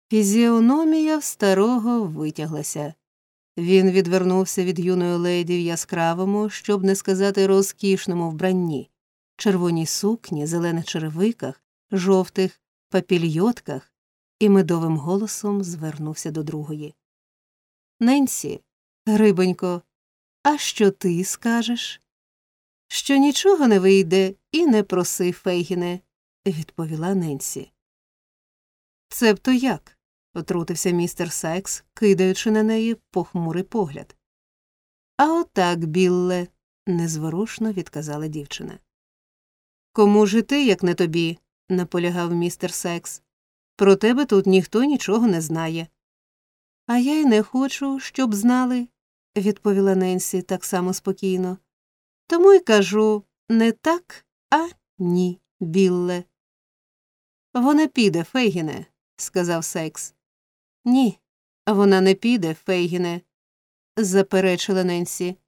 Фізіономія в старого витяглася. Він відвернувся від юної леді в яскравому, щоб не сказати розкішному вбранні, червоній сукні, зелених черевиках, жовтих папільйотках і медовим голосом звернувся до другої. «Ненсі, грибонько, а що ти скажеш?» «Що нічого не вийде, і не проси, Фейгіне», – відповіла Ненсі. «Цебто як?» – отрутився містер Сайкс, кидаючи на неї похмурий погляд. «А отак, Білле», – незворушно відказала дівчина. «Кому ж і ти, як не тобі?» – наполягав містер Сайкс. «Про тебе тут ніхто нічого не знає». «А я й не хочу, щоб знали», – відповіла Ненсі так само спокійно. «Тому й кажу, не так, а ні, Білле». «Вона піде, Фейгіне», – сказав Сайкс. «Ні, вона не піде, Фейгіне», – заперечила Ненсі.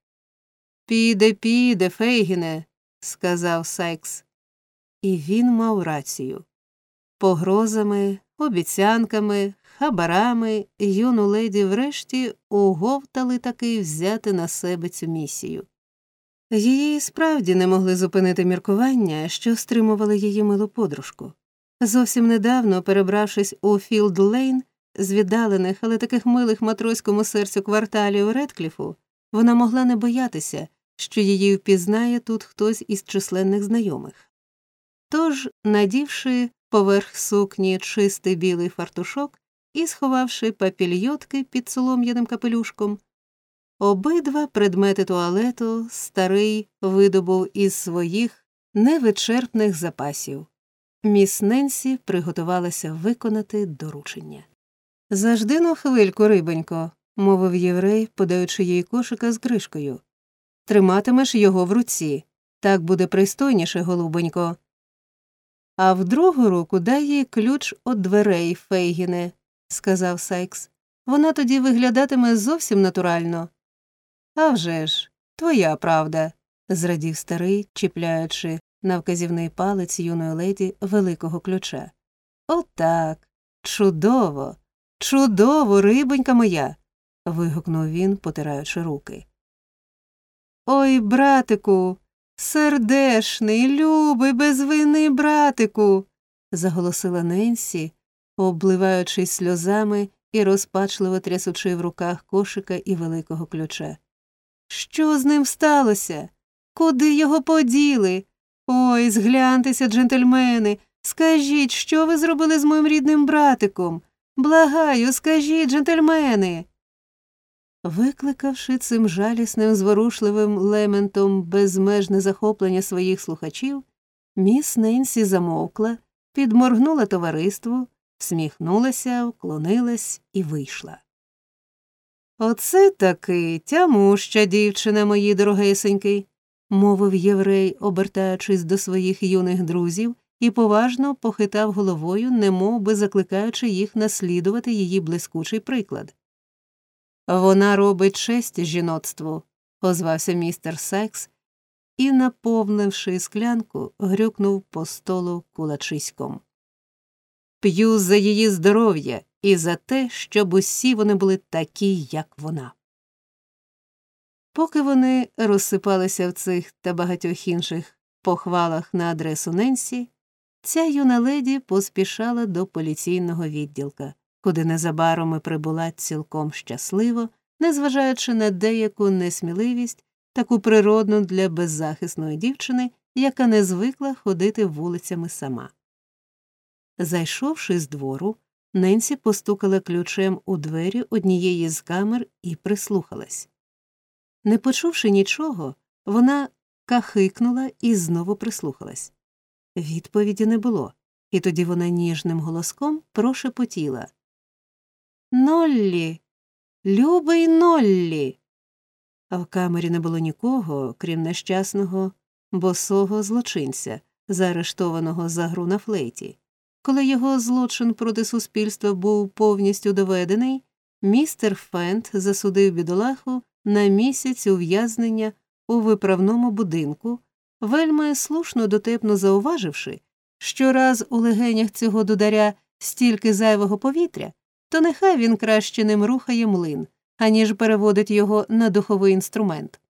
«Піде, Фейгіне», – сказав Сайкс. І він мав рацію. Погрозами, обіцянками, хабарами юну леді врешті уговтали таки взяти на себе цю місію. Її справді не могли зупинити міркування, що стримували її милу подружку. Зовсім недавно, перебравшись у Філд-Лейн, з віддалених, але таких милих матроському серцю кварталів Редкліфу, вона могла не боятися, що її впізнає тут хтось із численних знайомих. Тож, надівши поверх сукні чистий білий фартушок і сховавши папільйотки під солом'яним капелюшком, обидва предмети туалету старий видобув із своїх невичерпних запасів. Міс Ненсі приготувалася виконати доручення. «Зажди-но хвильку, рибонько», – мовив єврей, подаючи їй кошика з кришкою. «Триматимеш його в руці. Так буде пристойніше, голубонько. А в другу руку дай їй ключ від дверей, Фейгіне», – сказав Сайкс. «Вона тоді виглядатиме зовсім натурально». «А вже ж, твоя правда», – зрадів старий, чіпляючи на вказівний палець юної леді великого ключа. «Отак. Чудово! Чудово, рибонька моя!» – вигукнув він, потираючи руки. «Ой, братику, сердешний, любий, безвинний братику!» – заголосила Ненсі, обливаючись сльозами і розпачливо трясучи в руках кошика і великого ключа. «Що з ним сталося? Куди його поділи? Ой, згляньтеся, джентльмени, скажіть, що ви зробили з моїм рідним братиком? Благаю, скажіть, джентльмени!» Викликавши цим жалісним, зворушливим лементом безмежне захоплення своїх слухачів, міс Ненсі замовкла, підморгнула товариству, всміхнулася, вклонилась і вийшла. «Оце таки тямуща дівчина, мої дорогесеньки», – мовив єврей, обертаючись до своїх юних друзів, і поважно похитав головою, немов би закликаючи їх наслідувати її блискучий приклад. «Вона робить честь жіноцтву», – озвався містер Сайкс і, наповнивши склянку, грюкнув по столу кулачиськом. «П'ю за її здоров'я і за те, щоб усі вони були такі, як вона». Поки вони розсипалися в цих та багатьох інших похвалах на адресу Ненсі, ця юна леді поспішала до поліційного відділка, куди незабаром і прибула цілком щасливо, незважаючи на деяку несміливість, таку природну для беззахисної дівчини, яка не звикла ходити вулицями сама. Зайшовши з двору, Ненсі постукала ключем у двері однієї з камер і прислухалась. Не почувши нічого, вона кахикнула і знову прислухалась. Відповіді не було, і тоді вона ніжним голоском прошепотіла: «Ноллі! Любий Ноллі!» А в камері не було нікого, крім нещасного босого злочинця, заарештованого за гру на флейті. Коли його злочин проти суспільства був повністю доведений, містер Фент засудив бідолаху на місяць ув'язнення у виправному будинку, вельми слушно дотепно зауваживши, що раз у легенях цього дударя стільки зайвого повітря, то нехай він краще ним рухає млин, аніж переводить його на духовий інструмент.